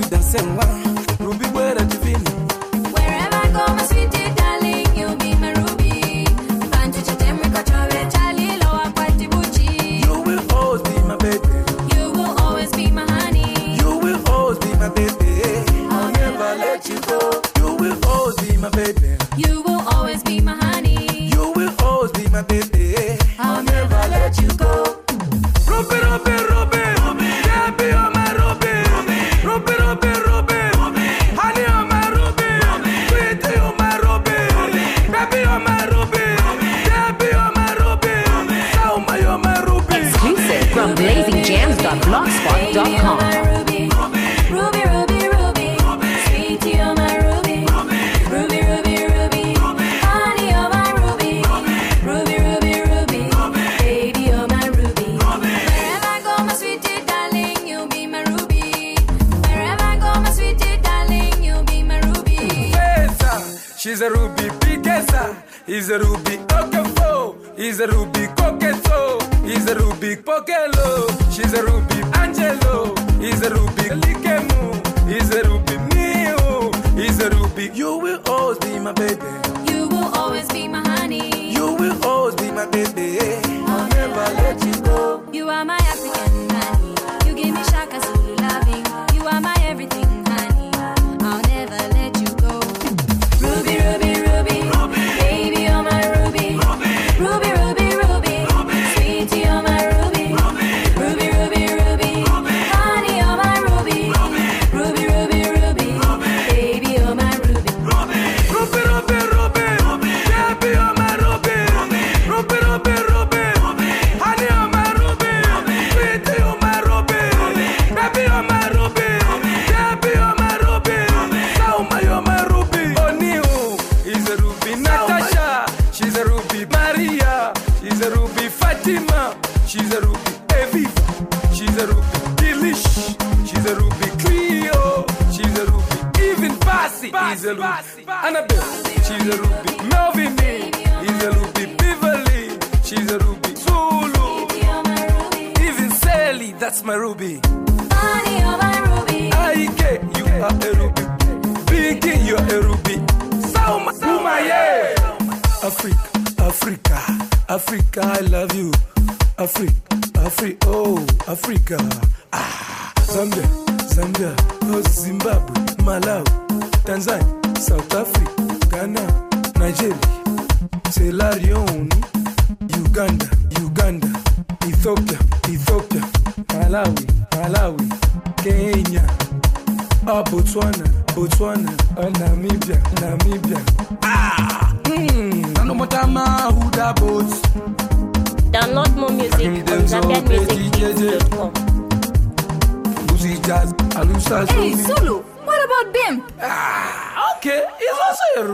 dancing one. Ruby, where are you feeling? Wherever I go, my sweetie darling, you be my ruby. Bantu chitem rikochore chali loa kwati buchi. You will always be my baby. You will always be my honey. You will always be my baby. I'll never let you go. You will always be my baby. You will always be my honey. You will always be my baby. I'll never let you go. Ruby, Ruby, Ruby, baby, you're my Ruby. Ruby, Ruby, Ruby, honey, you're my Ruby. Sweetie, you're my Ruby. Baby, you're my Ruby. Baby, you're my Ruby. Salma, you're my Ruby. Exclusive from BlazingJams.blogspot.com. Ruby, Ruby, Ruby, Ruby, sweetie, you're my Ruby. Ruby, Ruby, Ruby, honey, you're my Ruby. Ruby, Ruby, Ruby, baby, you're my Ruby. Wherever I go, my sweetie darling, you'll be my Ruby. Wherever I go, my sweetie darling, you'll be my Ruby. Pesa, she's a Ruby Picasso. He's a Ruby Okafo. He's a Ruby Coqueto. He's a Ruby Pokelo. She's a Ruby Angelo. He's a Ruby Likemu. He's a Ruby Neo. He's a Ruby. You will always be my baby. You will always be my honey. You will always be my baby. I'll never let you go. You are my African honey. You give me Shaka Zulu loving. You are my everything, honey. I'll never let you go. Ruby, Ruby, Ruby, baby, you're my Ruby. Ruby, Ruby, Ruby, sweetie, you're my Ruby. Ruby, Ruby, Ruby, honey, you're my Ruby. Ruby, Ruby, Ruby, baby, you're my Ruby. Ruby, Ruby, Ruby, baby, you're my Ruby. Ruby, Ruby, Ruby, honey, you're my Ruby. Sweetie, you're my Ruby. Baby, you're my Ruby. Baby, you're my Ruby. Salma, you're my Ruby. Oniu is a Ruby. Natasha, she's a Ruby. Maria, she's a Ruby. Fatima, she's a Ruby. Eviva, she's a Ruby. Delish, she's a Ruby. Cleo, she's a Ruby. Even Passy is a Ruby. Annabelle, she's a Ruby. Melvin is a Ruby. Beverly, she's a Ruby. Zulu, You're my Ruby. even Sally, that's my Ruby. Honey, you're my Ruby. Aike, you are a Ruby. Biggie, you're a Ruby. Salma, yeah. Africa, Africa, Africa, I love you. Africa, oh, Africa. Zambia, Zambia, oh, Zimbabwe, Malawi, Tanzania, South Africa, Ghana, Nigeria, Sierra Leone, Uganda, Ethiopia, Malawi, Kenya, Botswana, Namibia. Nanomotama Huda Boats. Download more music on ZambianMusicHits.com. Buzi Jazz, Alusa. Hey, Zulu, what about Bim? Okay, he's also a